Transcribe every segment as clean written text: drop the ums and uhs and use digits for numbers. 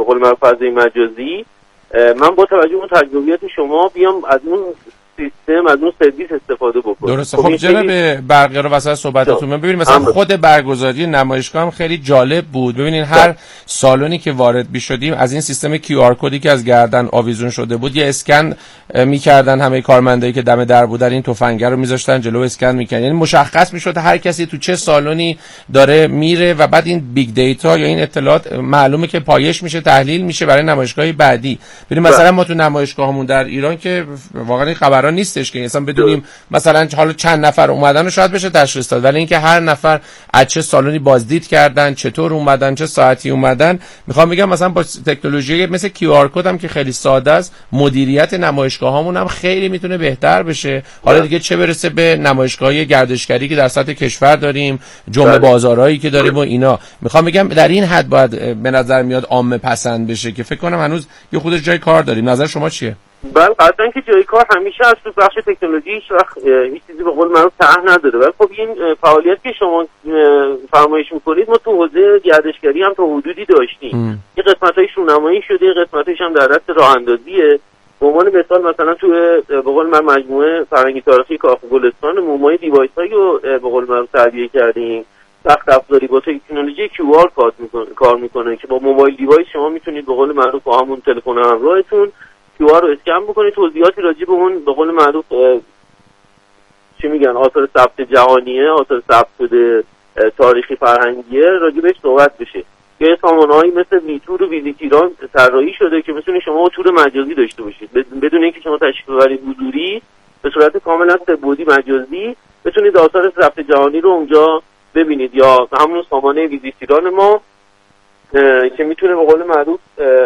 قول من فضای مجازی، من با توجه به تجربیات شما بیام از اون سیستم، از اون سرویس استفاده بکنم. درسته. خب جناب برقی رو واسه صحبتتون ببینید مثلا خود برگزاری نمایشگاه هم خیلی جالب بود. ببینید هر سالونی که وارد می‌شدیم از این سیستم QR کدی که از گردن آویزون شده بود یه اسکن می‌کردن، همه کارمندایی که دم در بودن این تفنگه رو می‌ذاشتن جلو اسکن می‌کردن، یعنی مشخص می‌شد هر کسی تو چه سالونی داره میره و بعد این بیگ دیتا یا این اطلاعات معلومه که پایش میشه، تحلیل میشه برای نمایشگاه بعدی. ببینید مثلا ما تو نمایشگاهمون در ایران که واقعا خبرا نیستش که مثلا بدونیم مثلا حالا چند نفر اومدن و شاید بشه تشخیص داد، ولی اینکه هر نفر از چه سالونی بازدید کردن، چطور اومدن، چه ساعتی اومدن. میخوام بگم مثلا با تکنولوژی مثل QR کد هم که خیلی ساده است، مدیریت نمایشگاهامون هم خیلی میتونه بهتر بشه. حالا دیگه چه برسه به نمایشگاهی گردشگری که در سطح کشور داریم، جمعه بازارهایی که داریم و اینا. میخوام بگم در این حد باید به نظر میاد عامه پسند بشه که فکر کنم هنوز یه خودش جای کار داریم. نظر شما چیه؟ بله قطعا که جای کار همیشه از تو بخش تکنولوژی هیچ وقت هیچ چیزی به قول معروف ته نداره، ولی خب این فعالیت که شما فرمایش میکنید ما تو حوزه گردشگری هم تا حدودی داشتیم. یه قسمت‌هایش رونمایی شده، قسمت‌هایش هم در دست راه اندازیه. به عنوان مثال مثلا تو به قول من مجموعه فرهنگی تاریخی کاخ گلستان مومای دیوایس‌هایی رو به قول معروف تعبیه کردیم. سخت افزاری با تکنولوژی QR کار میکنه که با موبایل دیوایس شما میتونید به قول معروف با همون تلفن همراهتون QR رو اسکن بکنید، توضیحاتی راجع به اون به قول معروف چی میگن آثار ثبت جهانیه، آثار ثبت شده تاریخی فرهنگیه راجع بهش صحبت بشه. یا سامانه‌هایی مثل ویتور و ویزیت ایران طراحی شده که میتونید شما تور مجازی داشته باشید بدون اینکه شما تشریف ببرید حضوری، به صورت کاملا سه‌بعدی مجازی بتونید آثار ثبت جهانی رو اونجا ببینید. یا همون سامانه ویزیت ایران ما که میتونه به قول معروف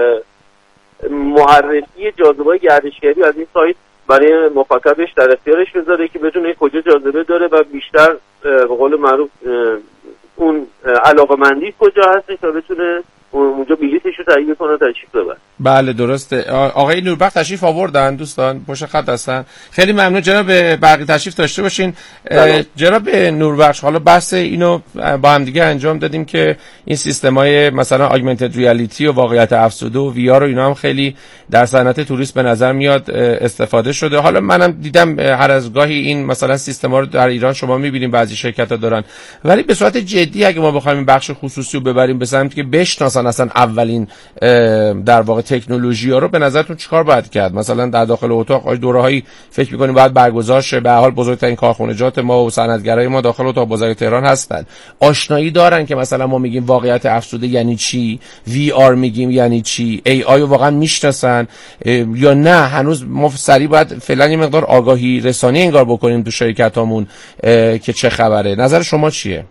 معرفی جاذبه‌های گردشگری از این سایت برای مخاطبش در اختیارش بذاره که بدونه کجا جاذبه داره و بیشتر به قول معروف اون علاقه‌مندی کجا هستش تا بتونه اونجا بلیطش رو تهیه کنه و تشریف ببره. بله درسته. آقای نوربخت تشریف آوردن دوستان پشت خط هستن. خیلی ممنون جناب برقی، تشریف داشته باشین. جناب نوربخش حالا بحث اینو با هم دیگه انجام دادیم که این سیستم‌های مثلا آگمنتد ریالیتی و واقعیت افزوده و وی آر و اینا هم خیلی در صنعت توریست به نظر میاد استفاده شده. حالا منم دیدم هر از گاهی این مثلا سیستم‌ها رو در ایران شما می‌بینیم بعضی شرکت‌ها دارن، ولی به صورت جدی اگه ما بخوایم این بخش خصوصی رو ببریم به سمتی که بشناسن اصلا اولین در واقع تکنولوژی ها رو، به نظرتون چیکار باید کرد؟ مثلا در داخل اتاق دوره‌هایی فکر می‌کنیم باید برگزار شه؟ به هر حال بزرگترین کارخانجات ما و صنعتگرای ما داخل اتاق بزرگ تهران هستن. آشنایی دارن که مثلا ما میگیم واقعیت افزوده یعنی چی، وی آر میگیم یعنی چی، ای آی رو واقعا میشناسن یا نه هنوز ما سریع باید فعلا یه مقدار آگاهی رسانی انگار بکنیم تو شرکتامون که چه خبره؟ نظر شما چیه؟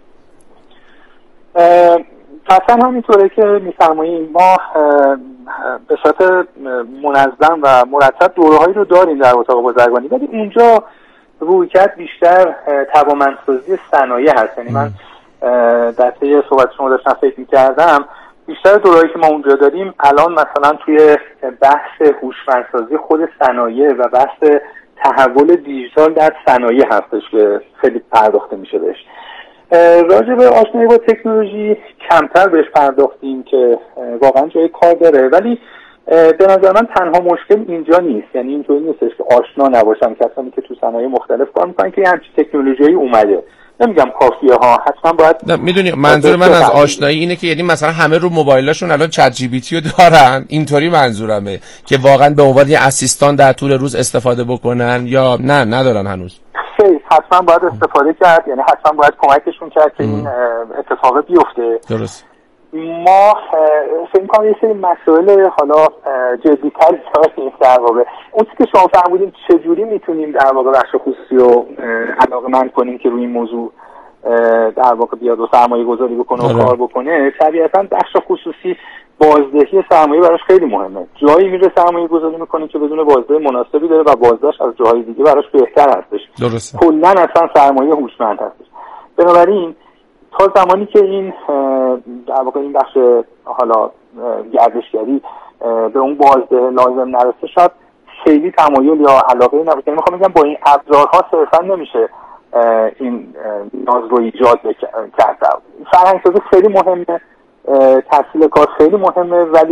قطعا همینطوره که میفرماییم. ما به صورت منظم و مرتب دوره‌هایی رو داریم در اتاق بازرگانی، ولی اونجا رویکرد بیشتر توانمندسازی صنایع هست. یعنی من در طی صحبت شما داشتم فکر می‌کردم بیشتر دوره‌هایی که ما اونجا داریم الان مثلا توی بحث هوشمندسازی خود صنایع و بحث تحول دیجیتال در صنایع هستش که خیلی پرداخته میشه بهش. راجع به آشنایی با تکنولوژی کمتر بهش پرداختیم که واقعا جای کار داره، ولی به نظر من تنها مشکل اینجا نیست. یعنی اینطوری نیستش که آشنا نباشن کسانی که تو صنایع مختلف کار میکنن که همچین تکنولوژی اومده. نمیگم کافیه ها، حتما باید. میدونی منظور من از آشنایی اینه که یعنی مثلا همه رو موبایلاشون الان چت جی پی تی رو دارن، اینطوری منظورمه که واقعا به عنوان یه اسیستان در طول روز استفاده بکنن یا نه ندارن هنوز. حتما باید استفاده کرد، یعنی حتما باید کمکشون کرد که این اتفاق بیفته. درست. ما فکر می‌کنم یه سری مسائل حالا جدی‌تر داریم در واقع. اون چیزی که شما فرمودین چجوری میتونیم در واقع بخش خصوصی رو علاقه‌مند کنیم که روی این موضوع در واقع بیاد و سرمایه‌گذاری بکنه و کار بکنه. طبیعتاً بخش خصوصی بازدهی سرمایه براش خیلی مهمه. جایی میره سرمایه‌گذاری می‌کنه که بدون بازده مناسبی داره و بازدهش از جاهای دیگه براش بهتر هستش. درسته. کلاً اصلا سرمایه هوشمند هستش. بنابراین تا زمانی که این در واقع این بخش حالا گردشگری به اون بازده لازم نرسه شاید خیلی تمایل یا علاقه نباشه. یعنی میخوام بگم با این ابزارها صرفا نمیشه این نیاز رو ایجاد کرد. فرهنگسازی خیلی مهمه، تحصیل کار خیلی مهمه، ولی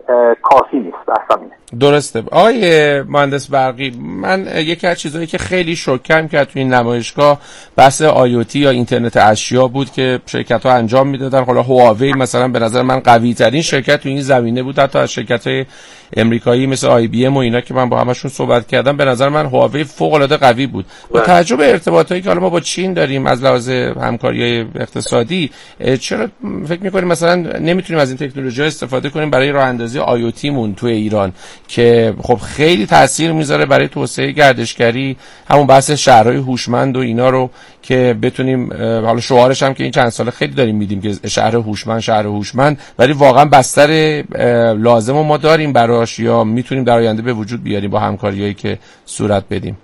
کافی نیست در زمینه. درسته. آقای مهندس برقی، من یکی از چیزایی که خیلی شوکم کرد توی این نمایشگاه بحث IoT یا اینترنت اشیا بود که شرکت‌ها انجام میدادن. حالا هواوی مثلا به نظر من قوی ترین شرکت توی این زمینه بود، حتی از شرکت‌های امریکایی مثل IBM و اینا که من با همشون صحبت کردم به نظر من هواوی فوق‌العاده قوی بود. با توجه به ارتباطاتی که حالا ما با چین داریم از لحاظ همکاری اقتصادی، چرا فکر می‌کنیم مثلا نمیتونیم از این تکنولوژی استفاده کنیم برای راه اندازی IoT مون توی ایران که خب خیلی تاثیر میذاره برای توسعه گردشگری، همون بحث شهرهای هوشمند و اینا رو که بتونیم، حالا شعارش هم که این چند سال خیلی داریم میدیم که شهر هوشمند، ولی واقعا بستر لازم ما داریم براش یا میتونیم در آینده به وجود بیاریم با همکاریایی که صورت بدیم؟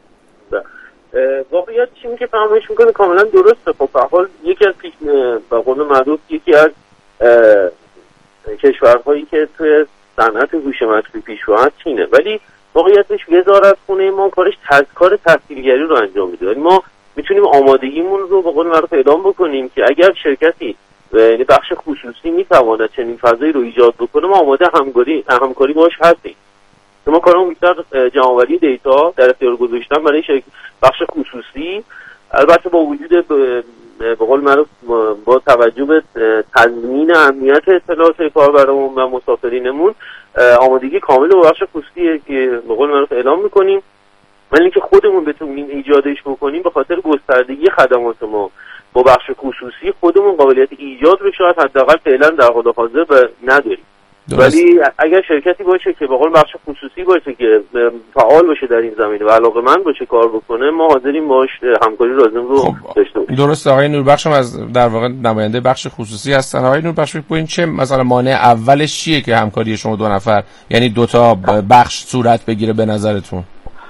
واقعیت چیزی که فهمش میکنه کاملا درسته. خب به حال یکی از به قول معروف یکی از کشورهایی که توی صنعت هوش مصنوعی پیشرو هست چینه، ولی واقعیتش وزارتخونه ما کار تحصیلگری رو انجام میده. ولی ما میتونیم آمادگیمون رو به قول معروف اعلام بکنیم که اگر شرکتی یعنی بخش خصوصی میتواند چنین فضایی رو ایجاد بکنه، ما آماده همکاری باش هستیم. ما کارمون بیشتر جمع‌آوری دیتا در اختیار گذاشتن برای بخش خصوصی، البته با وجود به قول معروف با توجه به تضمین امنیت اطلاعات کاربرمون و مسافرینمون آمادگی کامل با بخش خصوصی که به قول معروف اعلام میکنیم، ولی اینکه خودمون بتونیم ایجادش بکنیم به خاطر گستردگی خدمات ما با بخش خصوصی خودمون قابلیت ایجاد رو شاید حداقل فعلا در حال حاضر نداریم. ولی اگر شرکتی باشه که به قول بخش خصوصی باشه که فعال باشه در این زمینه و علاقه‌مند باشه کار بکنه، ما حاضریم باش همکاری لازم رو داشته باشیم. درست. آقای نوربخش هم از در واقع نماینده بخش خصوصی هستن. آقای نوربخش ببینید چه مثلا مانع اولش چیه که همکاری شما دو نفر یعنی دو تا بخش صورت بگیره به نظرتون؟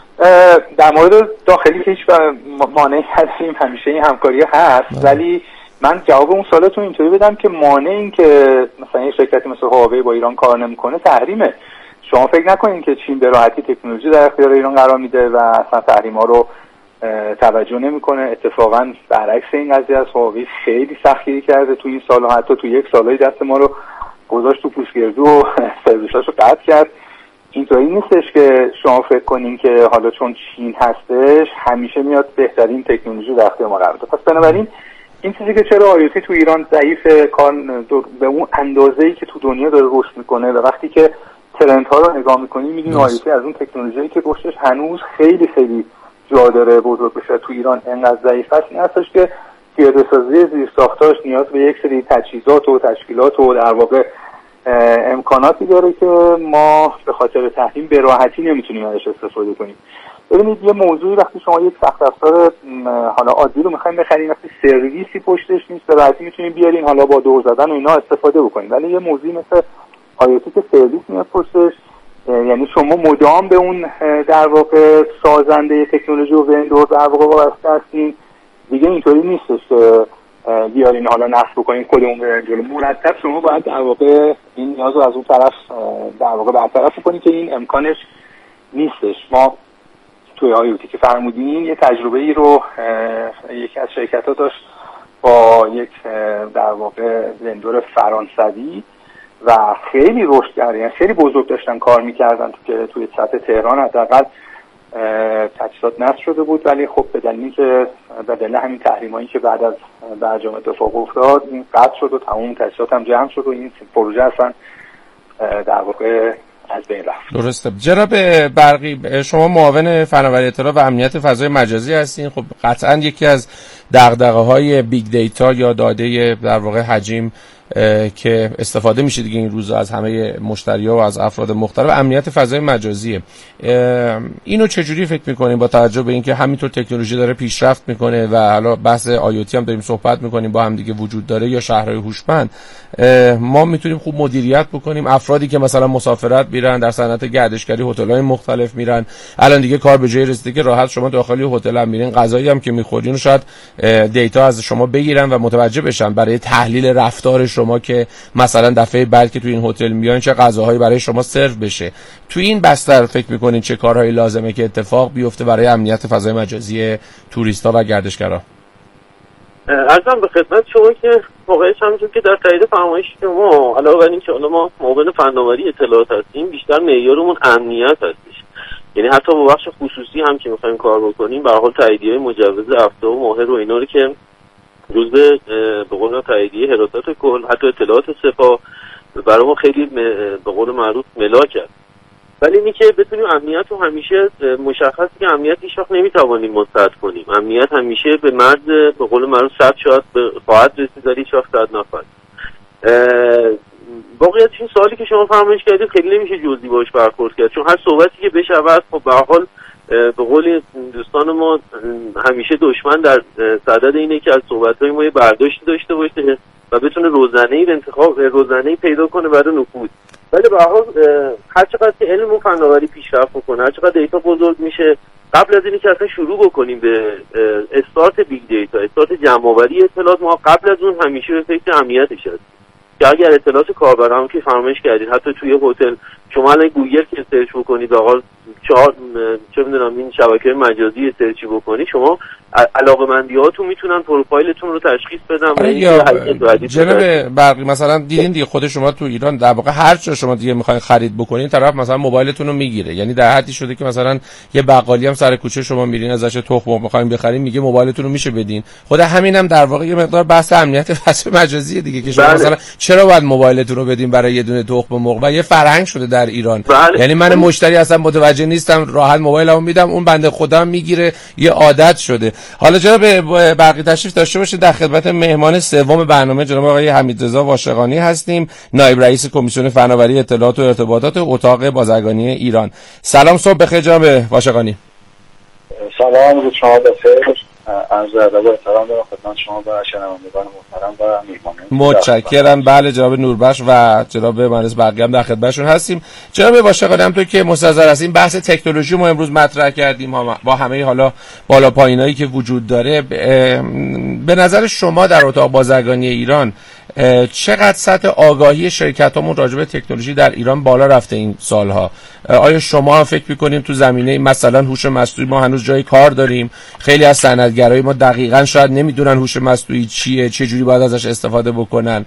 در مورد داخلی که هیچ مانعی هستیم، همیشه این همکاری هست، ولی من جواب اون سوالتون اینطوری بدم که مانع این که مثلا یه شرکتی مثل هواوی با ایران کار نمیکنه تحریمه. شما فکر نکنین که چین به راحتی تکنولوژی در اختیار ایران قرار میده و اصلا تحریم‌ها رو توجه نمیکنه. اتفاقا برعکس این قضیه است، هواوی خیلی سختگیری کرده تو این سال‌ها، حتی تو یک سالای دست ما رو گذاشت تو پوشگردو و سرویساشو قطع کرد. اینطوری نیستش که شما فکر کنین که حالا چون چین هستش همیشه میاد بهترین تکنولوژی در اختیار ما قرار بده. پس بنابراین این چیزی که چرا IoT تو ایران ضعیف کار به اون اندازه‌ای که تو دنیا داره رشد میکنه و وقتی که ترندها رو نگاه میکنیم می‌بینیم IoT از اون تکنولوژیایی که رشدش هنوز خیلی خیلی جا داره بزرگ بشه تو ایران انقدر ضعیف است، این هستش که پیاده‌سازی زیرساختاش نیاز به یک سری تجهیزات و تشکیلات و در واقع امکاناتی داره که ما به خاطر تحریم به راحتی نمیتونیم ازش استفاده کنیم. ببینید یه موضوعی وقتی شما یک سخت افزار حالا عادی رو می‌خواید بخرید، وقتی سرویسی پشتش نیست به راحتی میتونید بیارین حالا با دور زدن و اینا استفاده بکنید، ولی یه موضوعی مثل IoT که سرویس میاد پشتش، یعنی شما مدام به اون در واقع سازنده تکنولوژی و وندور در واقع وابسته هستین، دیگه اینطوری نیستش که بیارین حالا نصب بکنین خودمون برین جلو. مرتب شما باید در واقع این نیاز رو از اون طرف در واقع برطرف کنید که این امکانش نیستش. ما توی IoT که فرمودین یه تجربه‌ای رو یکی از شرکت‌ها داشت با یک در واقع وندور فرانسوی و خیلی رشد کرد، یعنی خیلی بزرگ داشتن کار می‌کردن که توی سطح تهران حداقل تجهیزات نصب شده بود، ولی خب به دلیلی که به دلیل همین تحریمایی که بعد از برجام اتفاق افتاد این قطع شد و تمام تجهیزات هم جمع شد و این پروژه اصلا در واقع از بین رفت. درسته. جناب برقی، شما معاون فناوری اطلاع و امنیت فضای مجازی هستین. خب قطعا یکی از دغدغه‌های بیگ دیتا یا داده در واقع حجم که استفاده میشه دیگه این روزا از همه مشتری‌ها و از افراد مختلف، امنیت فضای مجازیه. اینو چجوری فکر می‌کنیم با توجه به اینکه همینطور تکنولوژی داره پیشرفت میکنه و حالا بحث IoT هم داریم صحبت میکنیم با هم دیگه وجود داره یا شهرهای هوشمند، ما میتونیم خوب مدیریت بکنیم افرادی که مثلا مسافرت میرن در صنعت گردشگری هتل‌های مختلف میرن، الان دیگه کار به جای رسیده که راحت شما داخلی هتل هم میرین، غذایی هم که میخورین شاید دیتا از شما بگیرن و متوجه بشن برای تحلیل رفتار شما که مثلا دفعه بعد که تو این هتل میان چه غذاهایی برای شما سرو بشه. تو این بستر فکر میکنین چه کارهایی لازمه که اتفاق بیفته برای امنیت فضای مجازی توریستا و گردشگرا؟ عرضم به خدمت شما که واقعا همونجور که در تایید فرمایش شما علاوه بر این که ما معاون فناوری اطلاعات هستیم، بیشتر معیارمون امنیت هستش. یعنی حتی با بخش خصوصی هم که می‌خوایم کار بکنیم، به هر حال تاییدیه مجوز افتا و ماهر و اینا رو که جزء به قول تاییدیه حراست کل، حتی اطلاعات سپاه برای ما خیلی به قول معروف ملاک است. ولی اینی که بتونیم امنیت رو همیشه مشخص که امنیت هیچ وقت نمیتوانیم مستعد کنیم. امنیت همیشه به مرز به قول معروف 100 شاید خواهد رسید ولی هیچ وقت 100 نخواهد. واقعیت این سوالی که شما فرمایش کردید خیلی نمیشه جزئی باش برخورد کرد، چون هر صحبتی که بشود خب به هر حال به قول دوستان ما همیشه دشمن در صدد اینه که از صحبت‌های ما یه برداشتی داشته باشه و بتونه روزنه‌ای پیدا کنه برای نفوذ. ولی به هر حال هر چقدر که علم و فناوری پیشرفت بکنه، هر چقدر دیتا بزرگ میشه، قبل از اینکه که اصلا شروع بکنیم به استارت بیگ دیتا، استارت جمع‌آوری اطلاعات، ما قبل از اون همیشه به فکر امنیتش هستیم. که اگر اطلاعات کاربران که فرمایش کردید، حتی توی هتل شما الان گوگل که سرچ بکنید، آقا چه می‌دونم این شبکه مجازی سرچی بکنید، شما علاقه‌مندیاتون میتونن پروفایلتون رو تشخیص بدن. جناب برقی مثلا دیدین دیگه خود شما تو ایران در واقع هر چه شما دیگه می‌خواید خرید بکنین، طرف مثلا موبایلتون رو میگیره. یعنی در حدی شده که مثلا یه بقالی هم سر کوچه شما میرین ازش تخم می‌خواید بخرین، میگه موبایلتون رو میشه بدین. خود همینم در واقع یه مقدار بحث امنیت فضای مجازی دیگه که شما مثلا چرا باید موبایلتون رو بدین برای یه دونه تخم مرغ؟ و یه فرهنگ شده در ایران. یعنی من مشتری اصلا متوجه نیستم، راحت موبایلمو میدم، اون بنده خدا میگیره، یه عادت شده. حالا جناب برقی تشریف داشته باشید. در خدمت مهمان سوم برنامه جناب آقای حمیدرضا واشقانی هستیم، نایب رئیس کمیسیون فناوری اطلاعات و ارتباطات اتاق بازرگانی ایران. سلام، صبح بخیر جناب واشقانی. سلام، روز شما بخیر. عرض ادب و احترام دارم خدمت شما و شنوندگان محترم و میهمانان. متشکرم. بله جناب نوربخش و جناب مهندس برقی هم در خدمتشون هستیم. جناب واشقانی، همونطور که مستحضر هستیم بحث تکنولوژی ما امروز مطرح کردیم با همه حالا بالا پایینایی که وجود داره. به نظر شما در اتاق بازرگانی ایران چقدر سطح آگاهی شرکتامون راجع به تکنولوژی در ایران بالا رفته این سالها؟ آیا شما هم فکر می‌کنیم تو زمینه مثلا هوش مصنوعی ما هنوز جای کار داریم؟ خیلی از صنعتگرای ما دقیقاً شاید نمیدونن هوش مصنوعی چیه، چه جوری باید ازش استفاده بکنن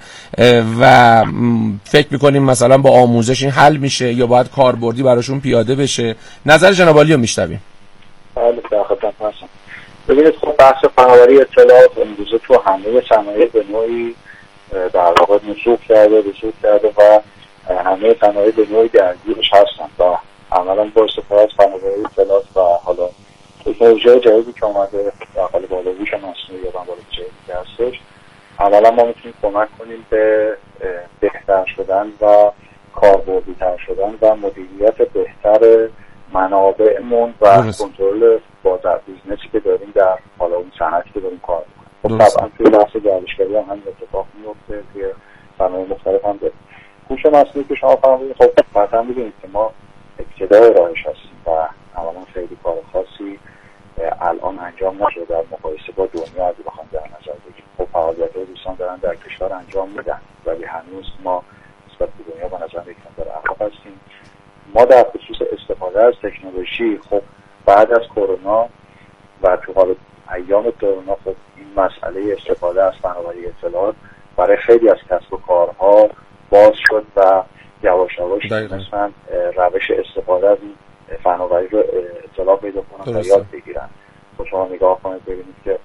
و فکر می‌کنیم مثلا با آموزش این حل میشه یا باید کاربردی براشون پیاده بشه؟ نظر جناب عالی رو میشنویم. بله، در خدمت هستم. ببینید خب بحث فناوری اطلاعات امروزه تو همه صنایع به نوعی در واقع رسوخ کرده و همه صنایع به نوعی درگیرش هستن و عملا با استفاده از فناوری اطلاعات و حالا تکنولوژی جدیدی که اومده در قالب هوش مصنوعی یا قالب جدیدی که هستش، عملا ما میتونیم کمک کنیم به بهتر شدن و کاربردی‌تر شدن و مدیریت بهتر منابعمون و کنترل بازار بیزنسی که داریم در حالا اون صنعتی که داریم کار می‌کنیم. خب طبعا توی بحث گردشگری هم همین اتفاق میفته، توی صنایع مختلف هم داریم. هوش مصنوعی که شما فرمودید، خب قطعا می‌دونید که ما ابتدای راهش هستیم و عملاً خیلی کار خاصی الان انجام نشده در مقایسه با دنیا اگه بخوام در نظر بگیریم. خب فعالیت‌های دوستان دارن در کشور انجام میدن ولی هنوز ما نسبت به دنیا به نظر یک مقدار عقب هستیم. ما در خصوص استفاده از تکنولوژی خب بعد از کرونا و تو حال ایام کرونا خب این مسئله استفاده از فناوری اطلاعات برای خیلی از کسب و کارها باز شد و یواش یواش مثلا روش استفاده از این فناوری رو اطلاع پیدا کنن و یاد بگیرن. خب شما نگاه کنید ببینید که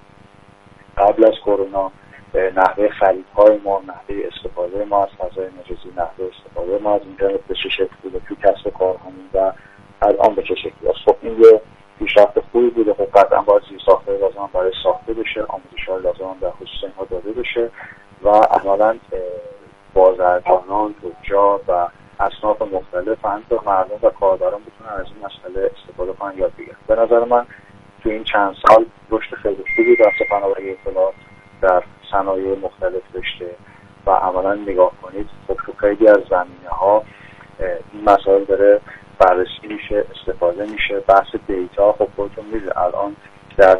قبل از کرونا نحوه خریدهای ما، نحوه استفاده ما از فضای مجازی، نحوه استفاده ما از اینترنت به چه شکل بوده تو کسب و کارهامون و الان به چه شکلی است. خب این یه پیشرفت خوبی بوده. خب قطعا باید زیرساخت‌های لازم برای ساخته بشه، آموزش‌های لازم در خصوص اینها داده بشه و عملاً بازرگانان، تجار و اصناف مختلف همینطور مردم و کاربران بتونن از این مسئله استفاده کنن، یاد بگیرن. به نظر من تو این چند سال رشد خیلی خوبی بحث فناوری اطلاعات در صنایع مختلف داشته و عملاً نگاه کنید خب تو خیلی از زمینه‌ها این مسائل داره بررسی میشه، استفاده میشه. بحث دیتا خب خودتون میدونید الان در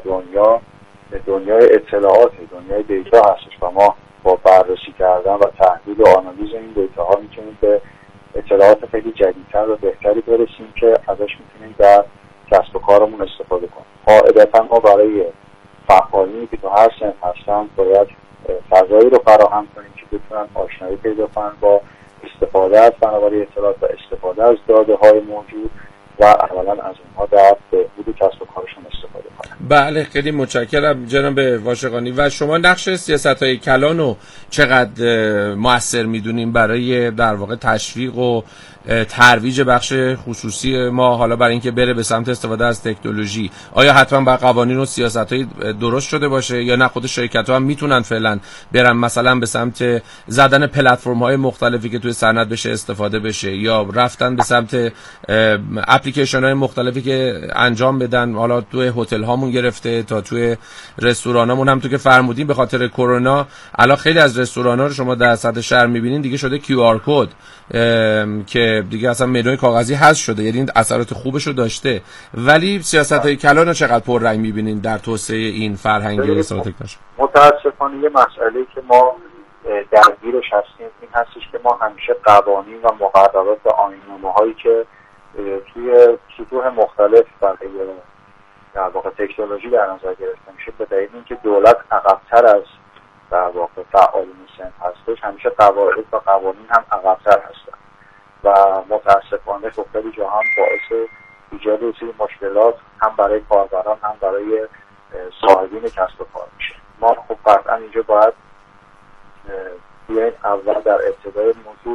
دنیای اطلاعات، دنیای دیتا هستش و ما با بررسی کردن و تحلیل و آنالیز این دیتاها میتونیم به اطلاعات خیلی جدیدتر و بهتری برسیم که ازش میتونیم در کسب و کارمون استفاده کنیم. قاعدتا ما برای فعالینی که تو هر سن هستن باید فضایی رو فراهم کنیم که بتونن آشنایی پیدا کنن با استفاده از فناوری اطلاعات و استفاده از داده‌های موجود و اولا از اونها در بهبود کسب و کارشون استفاده کنن. بله خیلی متشکرم جناب واشقانی. و شما نقش سیاست‌های کلان رو چقدر مؤثر می‌دونین برای در واقع تشویق و ترویج بخش خصوصی ما حالا برای اینکه بره به سمت استفاده از تکنولوژی؟ آیا حتما با قوانین و سیاست‌های درست شده باشه یا نه خود شرکت‌ها هم میتونن فعلا برن مثلا به سمت زدن پلتفرم‌های مختلفی که توی صنعت بشه استفاده بشه یا رفتن به سمت اپلیکیشن‌های مختلفی که انجام بدن، حالا توی هتل‌هامون گرفته تا توی رستورانامون هم تو که فرمودین به خاطر کرونا الان خیلی از رستوران‌ها رو شما در سطح شهر می‌بینین دیگه شده QR کد که دیگه اصلا منوی کاغذی حذف شده، یعنی اثرات خوبش رو داشته. ولی سیاست‌های کلان رو چقدر پررنگ می‌بینین در توسعه این فرهنگ اصلاح تکنولوژی؟ متأسفانه یه مسئله که ما درگیرش هستیم این هستش که ما همیشه قوانین و مقررات و آیین‌نامه‌هایی که توی سطوح مختلف برای در واقع تکنولوژی در نظر گرفته میشه به دلیل اینکه دولت عقب‌تر از در واقع فعالین سن هستش همیشه قواعد و قوانین هم عقب‌تر هستن و متاسفانه خب خیلی جا هم باعث ایجاد یه سری مشکلات هم برای کاربران هم برای صاحبین کسب و کار میشه. ما خب قطعا اینجا باید بیاین اول در ابتدای موضوع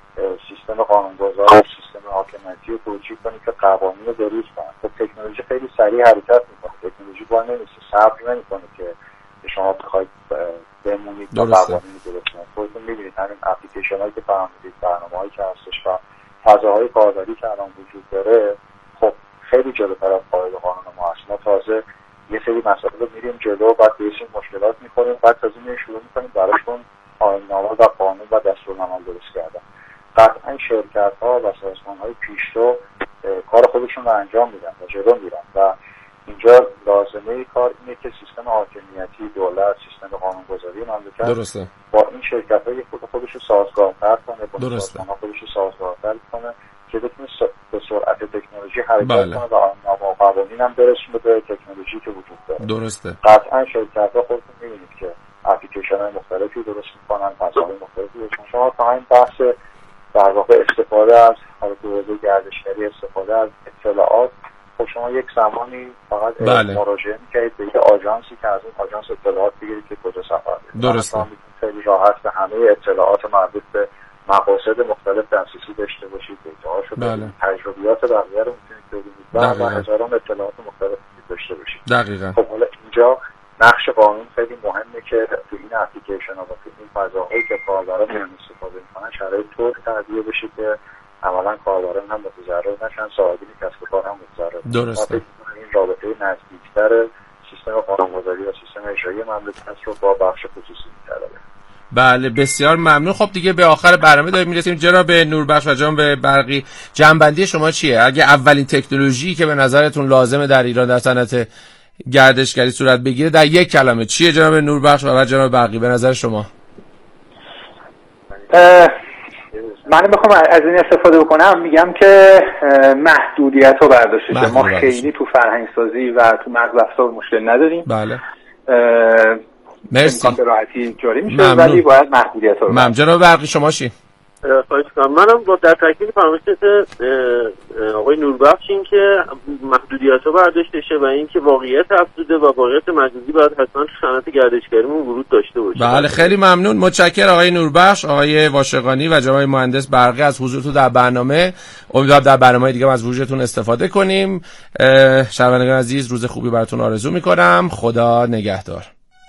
سیستم قانونگذار و سیستم حاکمیتی رو توجیه کنیم که قوانین رو بروز کنن. خب تکنولوژی خیلی سریع حرکت میکنه، تکنولوژی باید نمیشه صبر نمیکنه که شما بخواید بمونید با قوانین درست کنید. خودتون میبینید همین اپلیکیشن هایی که فهمیدید، برنامه هایی که هستش و فضاهای کاربری که الان وجود داره خب خیلی جلوتر از قواعد قانون ما هست. ما تازه یه سری مسائل رو میریم جلو، بعد به این مشکلات میخوریم، بعد تازه شروع میکنیم براشون آیین‌نامه و قانون و دستورالعمل درست کردن. قطعا شرکت ها و سازمان های پیشرو کار خودشون رو انجام میدن و جلو میرن و اینجا لازمه کار اینه که سیستم حاکمیتی دولت، سیستم قانونگذاری مملکت درسته با این شرکت های خودش رو سازگارتر کنه، با سازمان ها خودش رو سازگارتر کنه که بتونه به سرعت تکنولوژی حرکت کنه و آیین‌نامه و قوانین هم برسونه به تکنولوژی که وجود داره. درسته. قطعا شرکت ها خودتون میبینید که اپلیکیشن های مختلفی درست میکنن، فضاهای مختلفی درست. شما تا این بحث در واقع استفاده از حوزه گردشگری، استفاده از اطلاعات، خب شما یک زمانی فقط مراجعه می‌کنید به یه آژانسی که از اون آژانس اطلاعات بگیرید که کجا سفر دارید. درسته. شما خیلی راحت به همه اطلاعات مربوط به مقاصد مختلف دسترسی داشته باشید، دیتاهاشو تجربیات بقیه رو می‌تونید ببینید و هزاران اطلاعات مختلف داشته باشید. دقیقاً. خب حالا اینجا نقش قانون خیلی مهمه که تو این اپلیکیشن ها و تو این فضاهایی که کاربران میان استفاده میکنن شرایط طور تهیه بشه که عملا کاربران هم متضرر نشن، صاحبین کسب و کار هم متضرر نشن. درسته. این رابطه نزدیکتر سیستم قانونگذاری و سیستم اجرایی مملکت رو با بخش خصوصی می‌طلبه. بله بسیار ممنون. خب دیگه به آخر برنامه داریم میرسیم. جناب نوربخش و جناب برقی، جنبندی شما چیه؟ اگه اولین تکنولوژی که به نظرتون لازمه در ایران در صنعت گردشگری صورت بگیره در یک کلمه چیه جناب نوربخش و جناب برقی به نظر شما؟ من بخوام از این استفاده بکنم میگم که محدودیت رو برداشته. ما خیلی تو فرهنگ سازی و تو مغز افزار مشکل نداریم. بله مرسی. به راحتی جاری میشه ولی باید محدودیت رو برداشته. جناب برقی شما چی؟ خواهش کنم. منم با در تکمیل فرمایشات آقای نوربخش این که محدودیت‌ها برداشته شه و این که واقعیت افزوده و واقعیت مجازی باید حتما تو صنعت گردشگریمون ورود داشته باشه. بله خیلی ممنون. متشکرم آقای نوربخش، آقای واشقانی و جناب مهندس برقی از حضورتون در برنامه. امیدوارم در برنامه‌های دیگه از وجودتون استفاده کنیم. شنوندگان عزیز روز خوبی براتون آرزو می‌کنم. خدا نگهدار.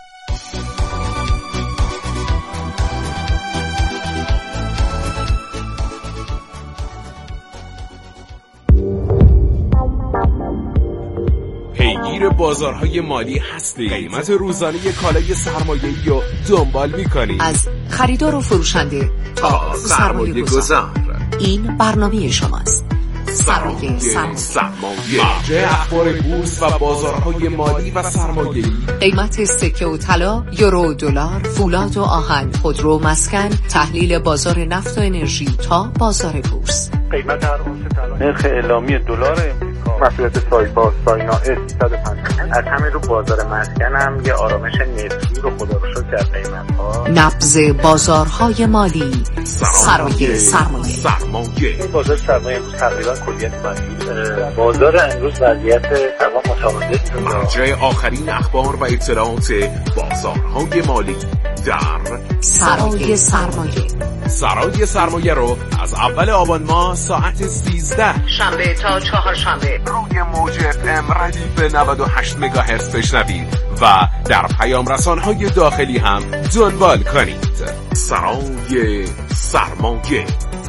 پیگیر بازارهای مالی هستی؟ قیمت روزانه کالای سرمایه‌ای رو دنبال می‌کنی؟ از خریدار و فروشنده تا سرمایه‌گذار این برنامه شماست. سرمایه مرجع اخبار بورس و بازارهای مالی و سرمایه‌ای، قیمت سکه و طلا، یورو، دلار، فولاد و آهن، خودرو، مسکن، تحلیل بازار نفت و انرژی تا بازار بورس، قیمت هر اونس طلا، نرخ اعلامی دلار امریکا، مسئولیت سایپا ساینا S350. از همین رو بازار مسکن هم یه آرامش نسبی رو خدا رو شکر در قیمت‌ها. نبض بازارهای مالی، سرمایه بازار سرمایه امروز تقریبا کلیت منفی. بازار امروز وضعیت تمام متوسط. مرجع آخرین اخبار و اطلاعات بازارهای مالی در سرای سرمایه. سرای سرمایه رو از اول آبان ماه ساعت 13 شنبه تا چهارشنبه روی موج FM ردیف 98 مگاهرتز بشنوید و در پیام رسانهای داخلی هم دنبال کنید. سرای سرمایه.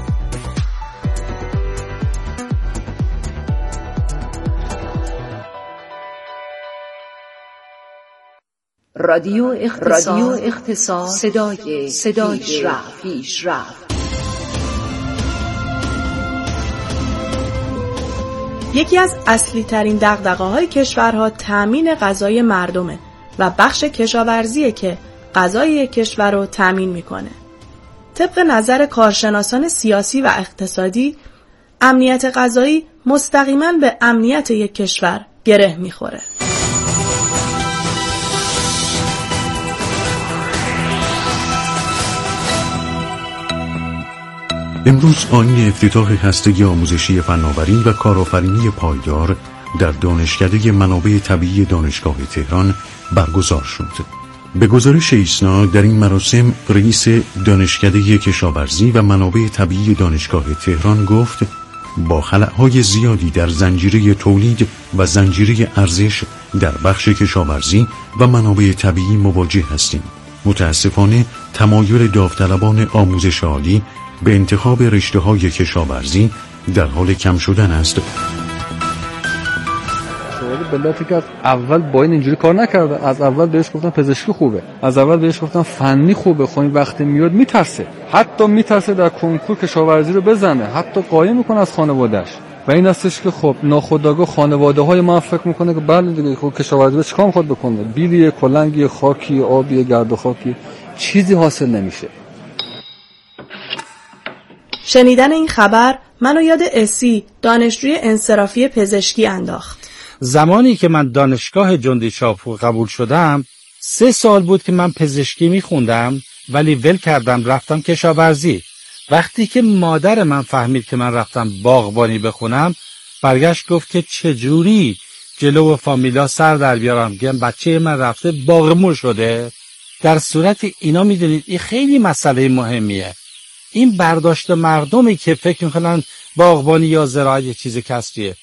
رادیو اختصاص صدای پیشرفت. یکی از اصلی ترین دغدغه‌های کشورها تامین غذای مردمه و بخش کشاورزیه که غذای یک کشور رو تامین میکنه. طبق نظر کارشناسان سیاسی و اقتصادی، امنیت غذایی مستقیما به امنیت یک کشور گره میخوره. امروز آیین افتتاح هسته آموزشی فناوری و کارآفرینی پایدار در دانشکده منابع طبیعی دانشگاه تهران برگزار شد. به گزارش ایسنا در این مراسم رئیس دانشکده کشاورزی و منابع طبیعی دانشگاه تهران گفت با خلأهای زیادی در زنجیره تولید و زنجیره ارزش در بخش کشاورزی و منابع طبیعی مواجه هستیم. متاسفانه تمایل داوطلبان آموزش عالی به انتخاب رشته‌های کشاورزی در حال کم شدن است. بلافی که از اول با این اینجوری کار نکردن. از اول بهش گفتن پزشکی خوبه، از اول بهش گفتن فنی خوبه. خب این وقتی میاد میترسه، حتی میترسه در کنکور کشاورزی رو بزنه، حتی قایم میکنه از خانواده‌اش. و این هستش که خب ناخودآگاه خانواده‌های ما فکر میکنه که بله دیگه خب کشاورزی چیکار میخواد بکنه؟ بیلی، کلنگی، خاکی، آبی، گرد و خاکی، چیزی حاصل نمیشه. شنیدن این خبر منو یاد اسی، دانشجوی انصرافی پزشکی انداخت. زمانی که من دانشگاه جندی شاپور قبول شدم 3 سال بود که من پزشکی میخوندم ولی ول کردم رفتم کشاورزی. وقتی که مادر من فهمید که من رفتم باغبانی بخونم برگشت گفت که چجوری جلو فامیلا سر در بیارم گم بچه من رفته باغمون شده. در صورت اینا میدونید این خیلی مسئله مهمیه. این برداشت مردمی که فکر میکنن باغبانی یا زراعت یه چیز کسریه.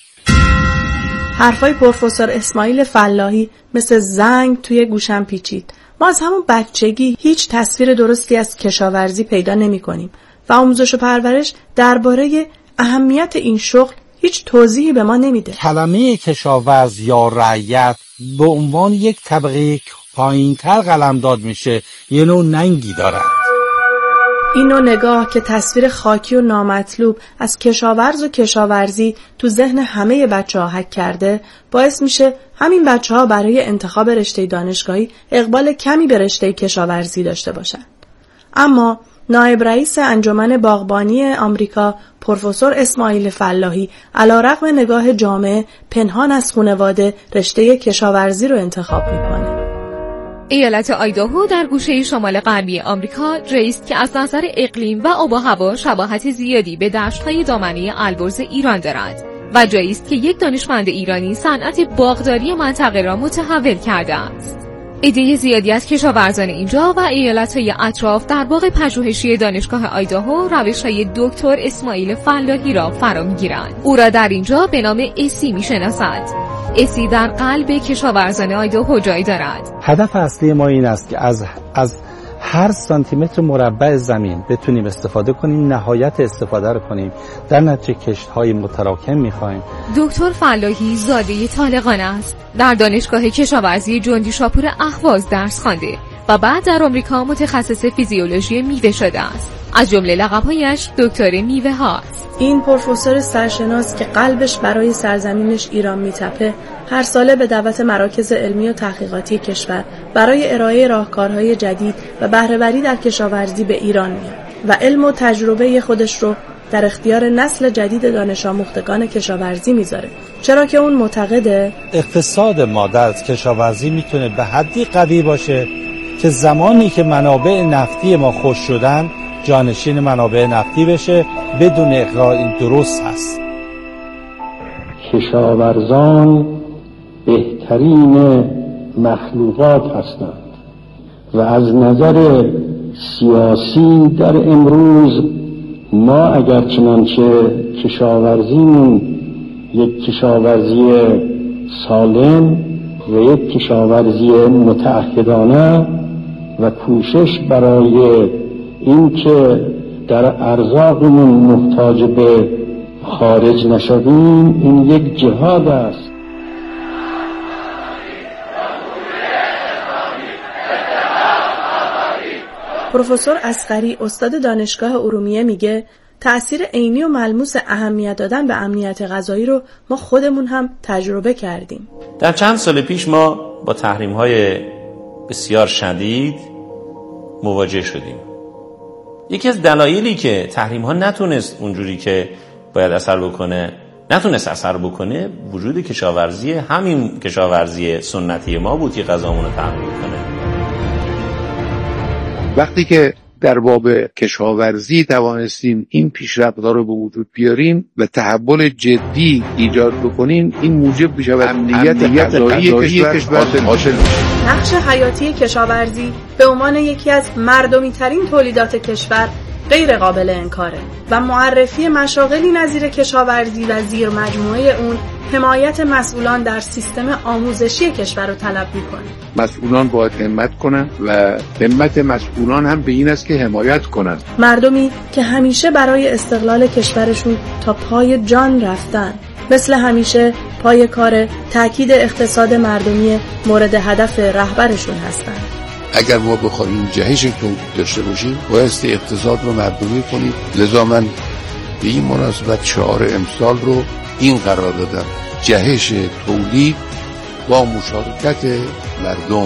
حرفای پروفسور اسماعیل فلاحی مثل زنگ توی گوشم پیچید. ما از همون بچگی هیچ تصویر درستی از کشاورزی پیدا نمی کنیم و آموزش و پرورش درباره اهمیت این شغل هیچ توضیحی به ما نمیده. کلمه کشاورز یا رعیت به عنوان یک طبقه پایین‌تر قلمداد میشه، یه نوع ننگی داره. این نوع نگاه که تصویر خاکی و نامطلوب از کشاورز و کشاورزی تو ذهن همه بچه‌ها حک کرده باعث میشه همین بچه‌ها برای انتخاب رشته دانشگاهی اقبال کمی به رشته کشاورزی داشته باشن. اما نایب رئیس انجمن باغبانی آمریکا پروفسور اسماعیل فلاحی علیرغم نگاه جامعه پنهان از خانواده رشته کشاورزی رو انتخاب میکنه. ایالت آیداهو در گوشه شمال غربی آمریکا جایی است که از نظر اقلیم و آب و هوا شباهت زیادی به دشت‌های دامنه البرز ایران دارد و جایی است که یک دانشمند ایرانی صنعت باغداری منطقه را متحول کرده است. عده زیادی از کشاورزان اینجا و ایالت‌های اطراف در باغ پژوهشی دانشگاه آیداهو روش‌های دکتر اسماعیل فلاحی را فرا می‌گیرند. او را در اینجا به نام اسی می‌شناسند. اسی در قلب کشاورزان آیداهو جای دارد. هدف اصلی ما این است که از هر سانتی متر مربع زمین بتونیم استفاده کنیم، نهایت استفاده رو کنیم، در نتیجه کشت‌های متراکم می‌خوایم. دکتر فلاحی زاده طالقان است. در دانشگاه کشاورزی جندی شاپور اهواز درس خوانده و بعد در آمریکا متخصص فیزیولوژی میوه شده است. از جمله لقب‌هایش دکتر میوه هاست. این پروفسور سرشناس که قلبش برای سرزمینش ایران میتپه هر ساله به دعوت مراکز علمی و تحقیقاتی کشور برای ارائه راهکارهای جدید و بهره‌وری در کشاورزی به ایران میاد و علم و تجربه خودش رو در اختیار نسل جدید دانش آموختگان کشاورزی میذاره، چرا که اون معتقده اقتصاد ما در کشاورزی میتونه به حدی قوی باشه که زمانی که منابع نفتی ما خشک شدن جانشین منابع نفتی بشه بدون اقرار. این درست هست. کشاورزان بهترین مخلوقات هستند و از نظر سیاسی در امروز ما اگر چنانچه کشاورزیمون یک کشاورزی سالم و یک کشاورزی متعهدانه و کوشش برای این که در ارزاقمون محتاج به خارج نشویم، این یک جهاد است. پروفسور اصغری استاد دانشگاه ارومیه میگه تأثیر عینی و ملموس اهمیت دادن به امنیت غذایی رو ما خودمون هم تجربه کردیم. در چند سال پیش ما با تحریم‌های بسیار شدید مواجه شدیم. یکی از دلایلی که تحریم‌ها نتونست اونجوری که باید اثر بکنه وجود کشاورزی، همین کشاورزی سنتی ما بود که غذامون رو تأمین کنه. وقتی که در باب کشاورزی توانستیم این پیشرفت‌ها رو به وجود بیاریم و تحول جدی ایجاد بکنیم، این موجب می‌شود امنیت غذایی کشور حاصل بشه. نقش حیاتی کشاورزی به عنوان یکی از مردمی‌ترین تولیدات کشور غیر قابل انکاره و معرفی مشاغلی نظیر کشاورزی و زیر مجموعه اون حمایت مسئولان در سیستم آموزشی کشور رو طلب می‌کنه. مسئولان باید همت کنن و همت مسئولان هم به این است که حمایت کنن. مردمی که همیشه برای استقلال کشورشون تا پای جان رفتن، مثل همیشه پای کار تأکید اقتصاد مردمی مورد هدف رهبرشون هستن. اگر ما بخوایم جهش تولید داشته باشیم بایستی اقتصاد رو مردمی کنیم. لذا من به این مناسبت شعار امسال رو این قرار دادم: جهش تولید با مشارکت مردم.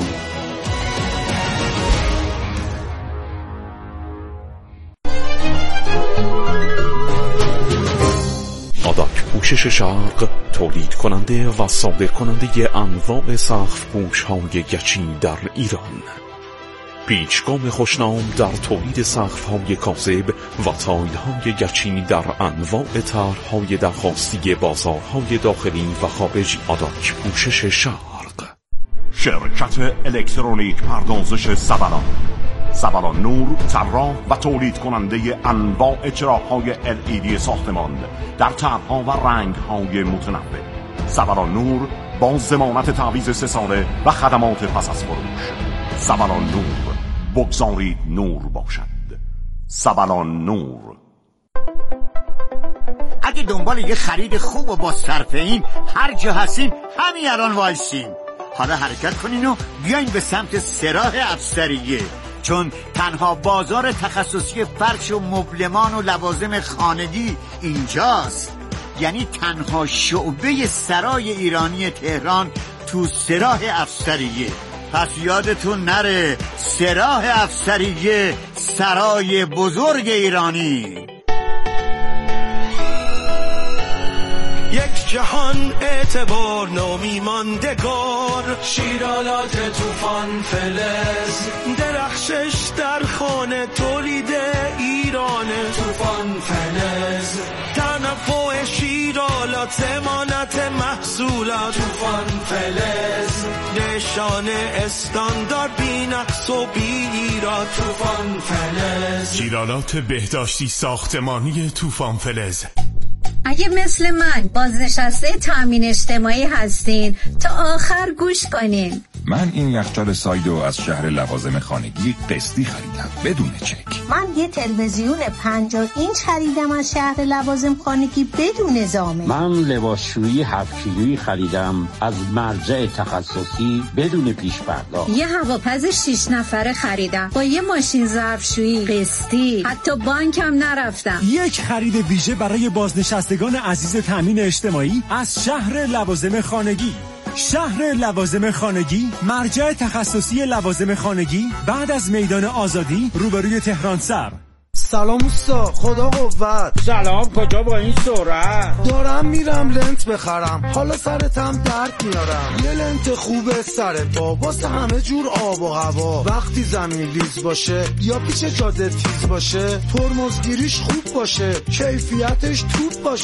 آداک پوشش شرق تولید کننده و صادر کننده انواع سقف پوش های گچی در ایران. پیچگام خوشنام در تولید سقف‌های کاذب و تایل‌های گچی در انواع طرح‌های درخواستی بازارهای داخلی و خارجی. آداک پوشش شرق. شرکت الکترونیک پردازش سبلان نور، طراح و تولید کننده انواع چراغ‌های LED ساختمان در طرح‌ها و رنگ‌های متنوع. سبلان نور با ضمانت تعویض 3 ساله و خدمات پس از فروش. سبلان نور، بگذارید نور باشد. سبلان نور. اگه دنبال یه خرید خوب و با صرفه این هر جا هستین همین الان وایسین. حالا حرکت کنین و بیاین به سمت سراح افسریه، چون تنها بازار تخصصی فرش و مبلمان و لوازم خانگی اینجاست. یعنی تنها شعبه سرای ایرانی تهران تو سراح افسریه. پس یادتون نره، سراح افسریه، سرای بزرگ ایرانی. یک جهان اعتبار نامی ماندگار، شیرالات توفان فلز، درخشش در خانه تولید ایران. توفان فلز، تنوع شیرالات، ضمانت محصولات. توفان فلز، نشان استاندارد بی نقص و بی ایراد. توفان فلز، شیرالات بهداشتی ساختمانی توفان فلز. اگه مثل من بازنشسته تامین اجتماعی هستین تا آخر گوش کنین. من این یخچال سایدو از شهر لوازم خانگی قسطی خریدم بدون چک. من یه تلویزیون 50 اینچ خریدم از شهر لوازم خانگی بدون زامن. من لباسشویی 7 کیلویی خریدم از مرجع تخصصی بدون پیش پرداخت. یه هواپز 6 نفره خریدم با یه ماشین ظرفشویی قسطی، حتی بانکم نرفتم. یک خرید ویژه برای بازنشستگان عزیز تامین اجتماعی از شهر لوازم خانگی. شهر لوازم خانگی، مرجع تخصصی لوازم خانگی بعد از میدان آزادی روبروی تهران سر. سلام اوستا، خدا قوت. سلام، کجا با این سرعت؟ دارم میرم لنت بخرم، حالا سرتم درد میارم. یه لنت خوبه سر پا واسه همه جور آب و هوا. وقتی زمین لیز باشه یا پیچ جاده تیز باشه، ترمزگیریش خوب باشه، کیفیتش توپ باشه.